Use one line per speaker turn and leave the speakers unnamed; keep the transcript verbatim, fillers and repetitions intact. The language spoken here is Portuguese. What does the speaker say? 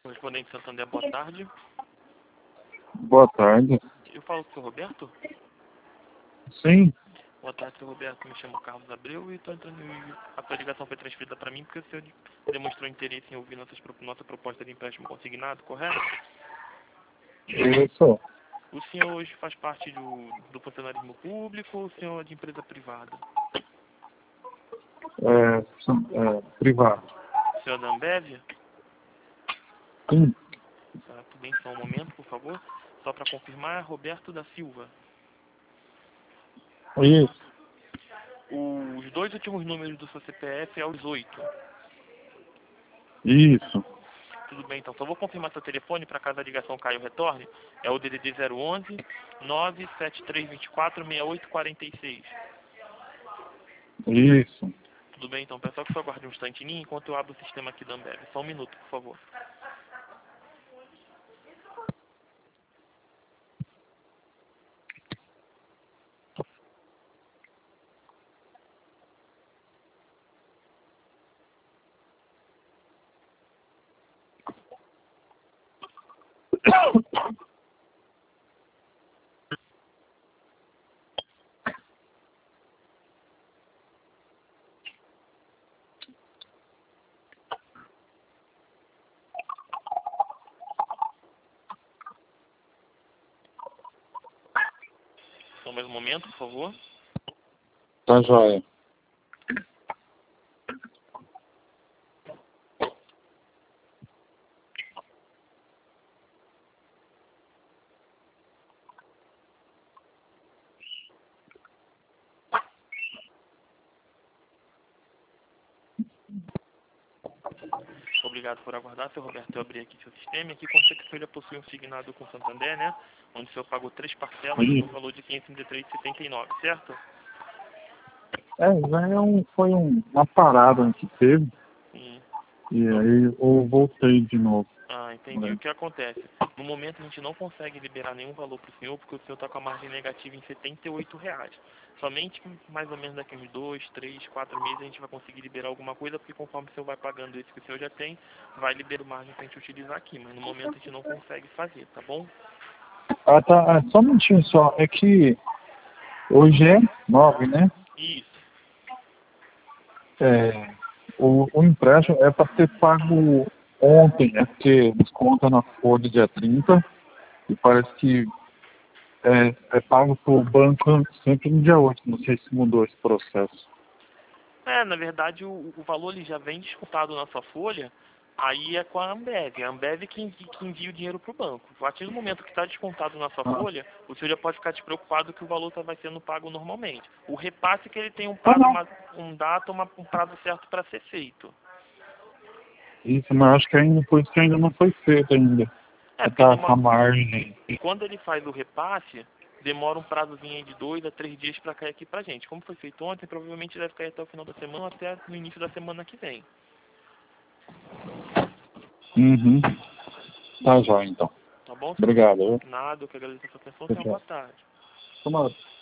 Correspondente Santander, boa tarde.
Boa tarde.
Eu falo com o senhor Roberto?
Sim.
Boa tarde, senhor Roberto. Me chamo Carlos Abreu e estou entrando em... A sua ligação foi transferida para mim porque o senhor demonstrou interesse em ouvir nossas, nossa proposta de empréstimo consignado, correto?
Isso.
O senhor hoje faz parte do, do funcionarismo público ou o senhor é de empresa privada?
É, sim, é, privado.
O senhor é da Ambev?
Sim.
Tá, tudo bem, só um momento, por favor. Só para confirmar, Roberto da Silva.
Isso.
Os dois últimos números do seu C P F é os oito.
Isso.
Tudo bem, então. Só vou confirmar seu telefone para caso a ligação caia ou retorne. É o D D D zero onze, nove sete três dois quatro, seis oito quatro seis.
Isso.
Tudo bem, então. Pessoal, que só aguarde um instantinho enquanto eu abro o sistema aqui da Ambev. Só um minuto, por favor. Só mais um momento, por favor.
Tá joia.
Obrigado por aguardar, seu Roberto. Eu abri aqui seu sistema. Aqui consta que o senhor já possui um signado com o Santander, né? Onde o senhor pagou três parcelas no valor de quinhentos e trinta e três reais e setenta e nove centavos, certo?
É, já é um, foi um, uma parada que teve.
Sim.
E aí eu voltei de novo.
Ah, entendi. O que acontece? No momento a gente não consegue liberar nenhum valor para o senhor, porque o senhor está com a margem negativa em setenta e oito reais. Somente mais ou menos daqui uns dois, três, quatro meses a gente vai conseguir liberar alguma coisa, porque conforme o senhor vai pagando isso que o senhor já tem, vai liberar margem para a gente utilizar aqui. Mas no momento a gente não consegue fazer, tá bom?
Ah, tá. Ah, só um minutinho só. É que hoje é nove, né?
Isso.
É, o, o empréstimo é para ter pago ontem, é porque desconta na folha dia trinta e parece que é, é pago por banco sempre no dia oito. Não sei se mudou esse processo.
É, na verdade o, o valor ele já vem descontado na sua folha, aí é com a Ambev. A Ambev que envia, que envia o dinheiro para o banco. A partir do momento que está descontado na sua
Ah.
folha, o senhor já pode ficar despreocupado que o valor tá, vai sendo pago normalmente. O repasse é que ele tem um
Ah,
prazo,
não.
uma, um data, uma, um prazo certo para ser feito.
Isso, mas acho que ainda por isso que ainda não foi feito ainda.
É, porque
Tá com a
demora,
margem.
quando ele faz o repasse, demora um prazozinho aí de dois a três dias para cair aqui pra gente. Como foi feito ontem, provavelmente deve cair até o final da semana, até no início da semana que vem.
Uhum. Tá já então.
Tá bom, senhor?
Obrigado. Viu?
Nada, eu que agradeço a sua atenção.
Tchau,
Tenha uma
tchau.
boa tarde.
Tomara.